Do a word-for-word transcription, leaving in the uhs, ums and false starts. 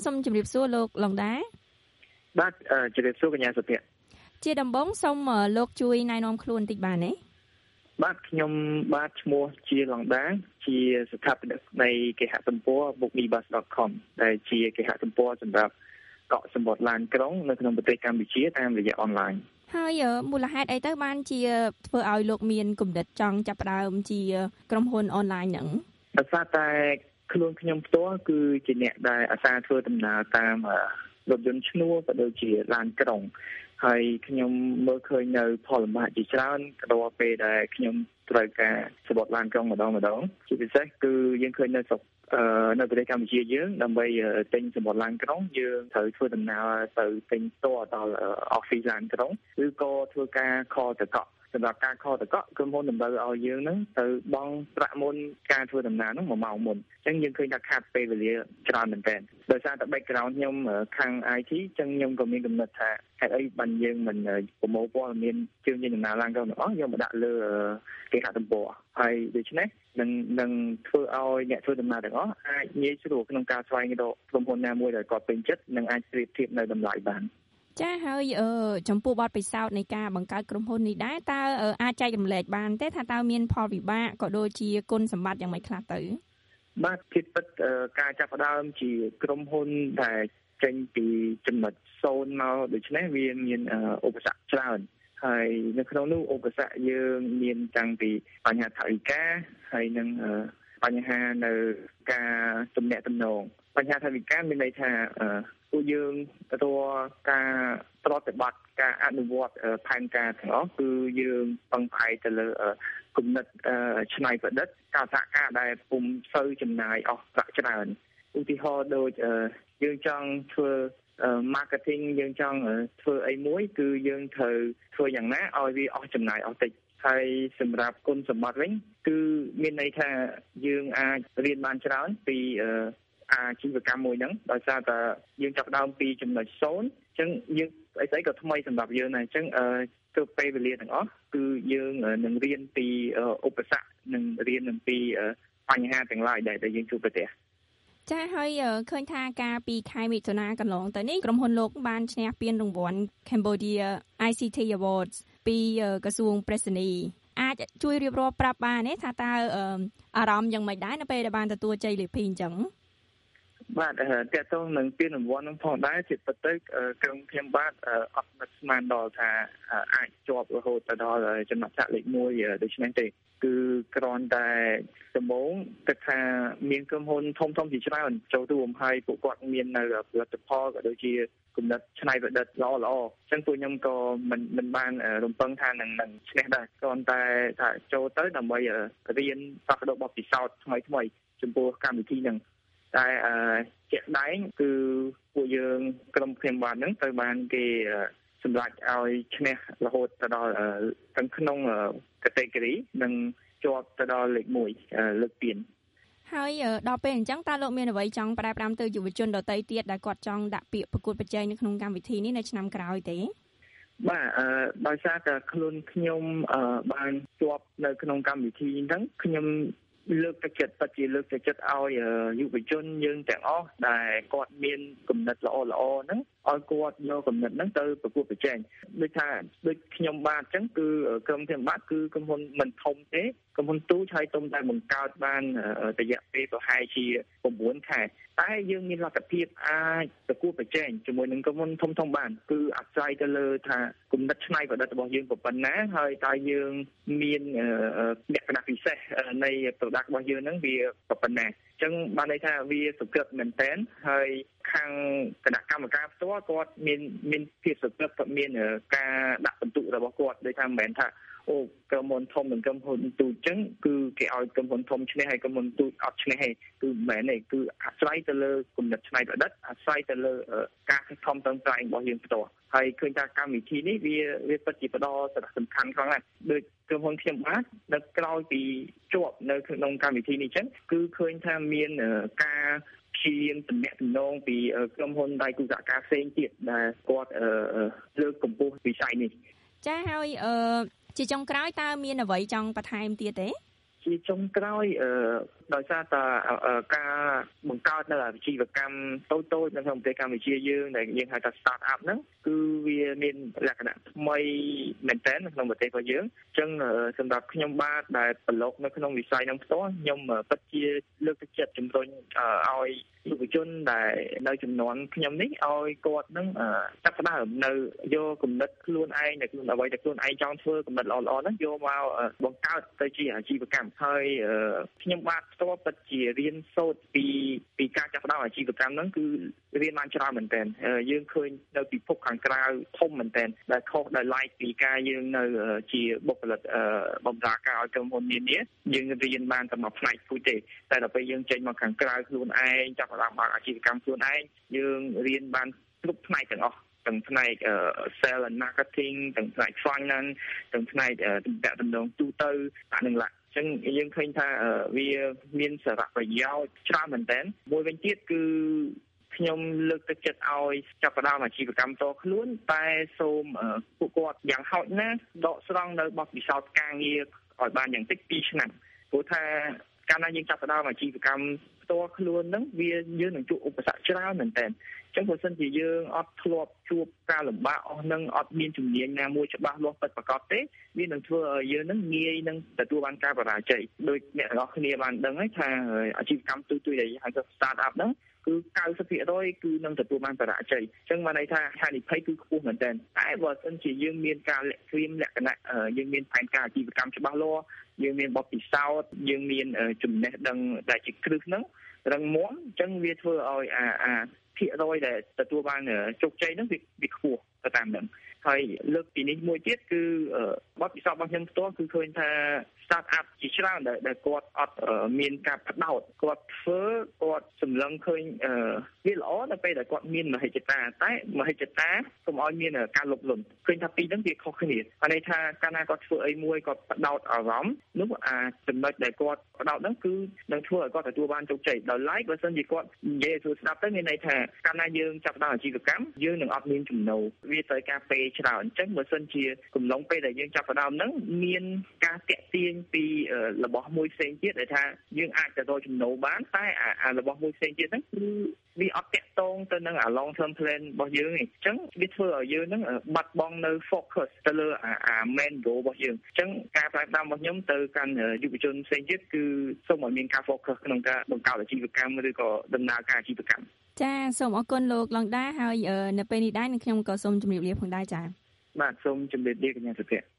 សូមជម្រាបសួរលោកឡុងដាបាទជម្រាបសួរកញ្ញាសុភ័ក្រជាដំបូងសូមលោកជួយណែនាំខ្លួនបន្តិចបានទេបាទខ្ញុំបាទឈ្មោះជាឡុងដាជាស្ថាបនិកនៃគេហទំព័រ book me bus dot com ដែលជាគេហទំព័រសម្រាប់កក់សំបុត្រឡានក្រុងនៅក្នុងប្រទេសកម្ពុជាតាមរយៈអនឡាញហើយមូលហេតុអីទៅបានជាធ្វើឲ្យលោកមានគំនិតចង់ចាប់ផ្ដើមជាក្រុមហ៊ុនអនឡាញហ្នឹងដោយសារតែខ្លួនខ្ញុំផ្ទាល់គឺជាអ្នកដែលអាសាធ្វើដំណើរតាមរថយន្តឈ្នួលក៏ដូចជាឡានក្រុងហើយខ្ញុំមើលឃើញនៅផលលំបាកជាច្រើនក៏ដល់ពេលដែលខ្ញុំត្រូវការសម្បត្តិឡានក្រុងម្ដងម្ដងជាពិសេសគឺយើងឃើញនៅស្រុកនៅប្រទេសកម្ពុជាយើងដើម្បីទិញសម្បត្តិឡានក្រុងយើងត្រូវធ្វើដំណើរទៅទិញផ្ទាល់ដល់ office ឡានក្រុងឬក៏ធ្វើការខលទៅកក់សម្រាប់ការខលតកក់ក្រុមហ៊ុនតម្រូវឲ្យយើងហ្នឹងទៅបង់ប្រាក់មុនការធ្វើដំណើរហ្នឹងមួយម៉ោងមុនអញ្ចឹងយើងឃើញថាខាតពេលវេលាច្រើនមែនទែនដោយសារតែ background ខ្ញុំខាង ไอ ที អញ្ចឹងខ្ញុំក៏មានកំណត់ថាហេតុអីបានយើងមិនប្រមូលព័ត៌មានជើងដំណើរឡើងទៅទាំងអស់យកមកដាក់លើគេហទំព័រហើយដូច្នេះនឹងនឹងធ្វើឲ្យអ្នកធ្វើដំណើរទាំងអស់អាចងាយស្រួលក្នុងការស្វែងរកក្រុមហ៊ុនណាមួយដែលគាត់ពេញចិត្តនិងអាចប្រៀបធៀបនៅតម្លៃបានចាហើយចំពោះបទពិសោធន៍នៃការបង្កើតក្រុមហ៊ុននេះដែរតើអាចចែករំលែកបានទេថាតើមានផលវិបាកក៏ដូចជាគុណសម្បត្តិយ៉ាងម៉េចខ្លះទៅបាទជាពិតការចាប់ផ្ដើមជាក្រុមហ៊ុនដែលចេញពីចំណុចសូន្យមកដូច្នេះវាមានឧបសគ្គច្រើនហើយនៅក្នុងនោះឧបសគ្គយើងមានតាំងពីបញ្ហាថវិកាហើយនឹងបញ្ហានៅការទំនាក់ទំនងបញ្ហាថវិកាមានន័យថាពួកយើងរកការប្រតិបត្តិការអនុវត្តផែនការទាំងអស់គឺយើងពឹងផ្អែកទៅលើគំនិតច្នៃប្រឌិតការសហការដែលពុំសូវចំណាយអស់ប្រាក់ច្រើនឧទាហរណ៍ដូចយើងចង់ធ្វើ marketing យើងចង់ធ្វើអីមួយគឺយើងត្រូវធ្វើយ៉ាងណាឲ្យវាអស់ចំណាយអស់តិចហើយសម្រាប់គុណសម្បត្តិវិញគឺមានន័យថាយើងអាចរៀនបានច្រើនពីអាជីវកម្មមួយហ្នឹងដោយសារតែយើងចាប់ផ្ដើមពីចំណុចសូន្យអញ្ចឹងយើងអីស្អីក៏ថ្មីសម្រាប់យើងដែរអញ្ចឹងទៅពេលវេលាទាំងអស់គឺយើងនឹងរៀនពីឧបសគ្គនិងរៀនអំពីបញ្ហាទាំងឡាយដែលយើងជួបប្រទះចាហើយឃើញថាការពីខែមិថុនាកន្លងទៅនេះក្រុមហ៊ុនលោកបានឈ្នះពានរង្វាន់ Cambodia ไอ ซี ที Awards ពីក្រសួងប្រៃសណីយ៍អាចជួយរៀបរាប់ប្រាប់បានទេថាតើអារម្មណ៍យ៉ាងម៉េចដែរនៅពេលដែលបានទទួលជ័យលាភីអញ្ចឹងបាទតើតើនឹងពានរង្វាន់នឹងផងដែរជាពិតទៅក្រុមខ្ញុំបាទអត់នឹកស្មានដល់ថាអាចជាប់រហូតទៅដល់ចំណាត់ថ្នាក់លេខមួយដូច្នេះទេគឺគ្រាន់តែដំបូងទឹកថាមានក្រុមហ៊ុនធំធំជាច្រើនចូលរួមហើយពួកគាត់មាននៅផលិតផលក៏ដូចជាគំនិតច្នៃប្រឌិតល្អល្អអញ្ចឹងពួកខ្ញុំក៏មិនមិនបានរំពឹងថានឹងនឹងឈ្នះដែរគ្រាន់តែថាចូលទៅដើម្បីរៀនផ្លាស់ប្ដូរបទពិសោធន៍ថ្មីថ្មីចំពោះកម្មវិធីហ្នឹងតែជាក់ដែងគឺពួកយើងក្រុមខ្ញុំបាទហ្នឹងត្រូវបានគេសម្រេចឲ្យឈ្នះរហូតទៅដល់ទាំងក្នុង category និងជាប់ទៅដល់លេខមួយលើកពានហើយដល់ពេលអញ្ចឹងតើលោកមានអ្វីចង់ផ្ដែផ្ដាំទៅយុវជនដទៃទៀតដែលគាត់ចង់ដាក់ពាក្យប្រកួតប្រជែងនៅក្នុងកម្មវិធីនេះនៅឆ្នាំក្រោយទេបាទដោយសារតែខ្លួនខ្ញុំបានជាប់នៅក្នុងកម្មវិធីហ្នឹងខ្ញុំលើកទឹកចិត្តពិតជាលើកទឹកចិត្តឲ្យយុវជនយើងទាំងអស់ដែលគាត់មានគំនិតល្អល្អហ្នឹងឲ្យគាត់យកគំនិតហ្នឹងទៅប្រកួតប្រជែងដូចថាដូចខ្ញុំបាទអញ្ចឹងគឺក្រុមខ្ញុំបាទគឺក្រុមហ៊ុនមិនធំទេក្រុមហ៊ុនទូចហើយទុំតែបង្កើតបានរយៈពេលប្រហែលជា៩ខែតែយើងមានលទ្ធភាពអាចប្រកួតប្រជែងជាមួយនឹងក្រុមហ៊ុនធំធំបានគឺអាស្រ័យទៅលើថាគំនិតច្នៃប្រឌិតរបស់យើងប៉ុណ្ណាហើយតើយើងមានលក្ខណៈពិសេសនៃ product របស់យើងហ្នឹងវាប៉ុណ្ណាអញ្ចឹងបានន័យថាវាសុក្រិតមែនតើហើយខាងគណៈកម្មការផ្ទាល់គាត់មានមានភាពសុក្រិតគាត់មានការដាក់បន្ទុករបស់គាត់ដូចថាមិនមែនថាអូក្រុមហ៊ុនធំនិងក្រុមហ៊ុនទូចអញ្ចឹងគឺគេឲ្យក្រុមហ៊ុនធំឈ្នះហើយក្រុមហ៊ុនទូចអត់ឈ្នះទេគឺមិនមែនទេគឺអាស្រ័យទៅលើគំនិតច្នៃប្រឌិតអាស្រ័យទៅលើការខិតខំប្រឹងប្រែងរបស់យើងផ្ទាល់ហើយឃើញថាកម្មវិធីនេះវាវាពិតជាផ្ដល់សារៈសំខាន់ខ្លាំងណាស់ដូចក្រុមហ៊ុនខ្ញុំបាទនៅក្រោយពីជាប់នៅក្នុងកម្មវិធីនេះអញ្ចឹងគឺឃើញថាមានការព្យាយាមទំនាក់ទំនងពីក្រុមហ៊ុនដៃគូសហការផ្សេងទៀតដែលគាត់លើកកម្ពស់វិស័យនេះចាហើយអឺជាចុងក្រោយតើមានអ្វីចង់បន្ថែមទៀតទេជាចុងក្រោយដោយសារតែការបង្កើតនៅអាជីវកម្មតូចៗនៅក្នុងប្រទេសកម្ពុជាយើងដែលយើងហៅថា start up ហ្នឹងគឺវាមានលក្ខណៈថ្មីមែនទែននៅក្នុងប្រទេសរបស់យើងអញ្ចឹងសម្រាប់ខ្ញុំបាទដែលប្រឡូកនៅក្នុងវិស័យហ្នឹងផ្ទាល់ខ្ញុំពិតជាលើកទឹកចិត្តជំរុញឲ្យយុវជនដែលនៅចំនួនខ្ញុំនេះឲ្យគាត់នឹងចាប់ផ្ដើមនៅយកគំនិតខ្លួនឯងនៅក្នុងអ្វីដែលខ្លួនឯងចង់ធ្វើគំនិតល្អៗហ្នឹងយកមកបង្កើតទៅជាអាជីវកម្មហើយខ្ញុំបាទផ្ទាល់ពិតជារៀនសូត្រពីពីការចាប់ផ្ដើមអាជីវកម្មហ្នឹងគឺរៀនបានច្រើនមែនទែនយើងឃើញនៅពិភពខាងក្រៅធំមែនទែនដែលខុសដោយឡែកពីការយើងនៅជាបុគ្គលិកបម្រើការឲ្យក្រុមហ៊ុននានាយើងរៀនបានតែមួយផ្នែកគូទេតែដល់ពេលយើងចេញមកខាងក្រៅខ្លួនឯងចាប់ផ្ដើមបើកអាជីវកម្មខ្លួនឯងយើងរៀនបានគ្រប់ផ្នែកទាំងអស់ទាំងផ្នែក sales and marketing ទាំងផ្នែក finance ទាំងផ្នែកទំនាក់ទំនងទូទៅអានឹងឡាអញ្ចឹងយើងឃើញថាវាមានសារៈប្រយោជន៍ច្រើនមែនទែនមួយវិញទៀតគឺខ្ញុំលើកទឹកចិត្តឲ្យចាប់ផ្ដើមអាជីវកម្មតខ្លួនតែសូមពួកគាត់យ៉ាងហោចណាស់ដកស្រង់នៅបទពិសោធន៍ការងារឲ្យបានយ៉ាងតិចពីរឆ្នាំព្រោះថាកាលណាយើងចាប់ផ្ដើមអាជីវកម្មផ្ទាល់ខ្លួនហ្នឹងវាយើងនឹងជួបឧបសគ្គច្រើនមែនតើអញ្ចឹងបើសិនជាយើងអត់ធ្លាប់ជួបការលំបាកអស់ហ្នឹងអត់មានជំនាញណាមួយច្បាស់លាស់ពិតប្រាកដទេវានឹងធ្វើឲ្យយើងហ្នឹងងាយនឹងទទួលបានការបរាជ័យដោយអ្នកទាំងអស់គ្នាបានដឹងហើយថាអាជីវកម្មទូទៅដែលហៅថា start up ហ្នឹងគឺเก้าสิบเปอร์เซ็นต์ គឺនឹងទទួលបានបរាជ័យអញ្ចឹងបានន័យថាហានិភ័យគឺខ្ពស់មែនទែនតែបើសិនជាយើងមានការលាក់ត្រៀមលក្ខណៈយើងមានផែនការអាជីវកម្មច្បាស់លាស់យើងមានបទពិសោធន៍យើងមានចំណេះដឹងដែលជាគ្រឹះហ្នឹងរឹងមាំអញ្ចឹងវាធ្វើឲ្យអាអាភាគរយដែលទទួលបានជោគជ័យហ្នឹងវាវាខ្ពស់ទៅតាមហ្នឹងហើយលើកពីនេះមួយទៀតគឺបទពិសោធន៍របស់ខ្ញុំផ្ទាល់គឺឃើញថា start up ជាច្រើនដែលគាត់អត់មានការបដោតគាត់ធ្វើគាត់សម្លឹងឃើញវាល្អនៅពេលដែលគាត់មានមហិច្ឆតាតែមហិច្ឆតាកុំឲ្យមានការលុបលុនឃើញថាពីរហ្នឹងវាខុសគ្នាហើយន័យថាកាលណាគាត់ធ្វើអីមួយគាត់បដោតអារម្មណ៍នោះអាចំណុចដែលគាត់បដោតហ្នឹងគឺនឹងធ្វើឲ្យគាត់ទទួលបានជោគជ័យដោយឡែកបើសិនជាគាត់និយាយឲ្យស្ដាប់ទៅមានន័យថាកាលណាយើងចាប់ផ្ដើមអាជីវកម្មយើងនឹងអត់មានចំណូលវាត្រូវការពេលច្រើនអញ្ចឹងបើសិនជាកំឡុងពេលដែលយើងចាប់ផ្ដើមហ្នឹងមានការតាក់ទាញពីរបស់មួយផ្សេងទៀតដែលថាយើងអាចទៅរកចំណូលបានតែអារបស់មួយផ្សេងទៀតហ្នឹងគឺវាអត់តាក់ទងទៅនឹងអា long term plan របស់យើងទេអញ្ចឹងវាធ្វើឲ្យយើងហ្នឹងបាត់បង់នៅ focus ទៅលើអា main goal របស់យើងអញ្ចឹងការផ្លាស់ប្ដូររបស់ខ្ញុំទៅកាន់យុវជនផ្សេងទៀតគឺសូមឲ្យមានការ focus ក្នុងការបង្កើតអាជីវកម្មឬក៏ដំណើរការអាជីវកម្មចាសូមអរគុណលោកឡងដាហើយនៅពេលនេះដែរនឹងខ្ញុំក៏សូមជម្រាបលាផងដែរចាបាទសូមជម្រាបលាកញ្ញាសុភ័ក្រ